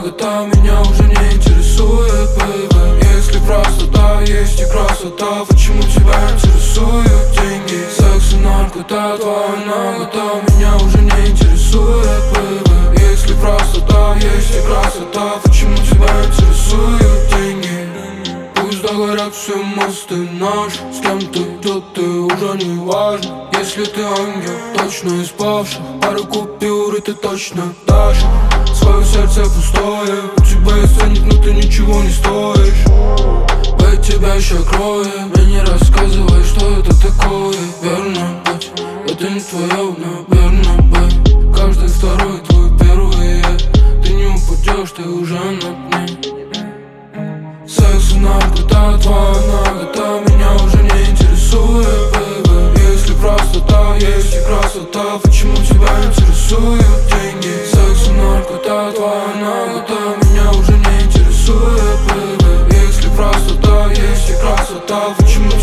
нагота меня уже не интересует, baby. Если простота есть и красота, почему тебя интересуют деньги? Секс и наркота, твоя нагота меня уже не интересует, baby. Если простота есть и красота, почему тебя интересуют деньги? Пусть догорят все мосты наши, с кем ты, кто ты, уже не важно. Если ты ангел, точно из павших, пару купюр и ты точно дашь. Свое сердце пустое, у тебя есть ценник, но ты ничего не стоишь. Бэй, тебя еще крою, мне не рассказывай, что это такое. Верно, быть, это не твое, но верно, бэй. Каждый второй твой первый, ты не упадешь, ты уже над ней. Секс и наркота, твоя нагота меня уже не интересует, baby. Если простота есть и красота, почему тебя интересуют деньги? Секс и наркота, твоя нагота меня уже не интересует, baby. Если простота есть и красота, почему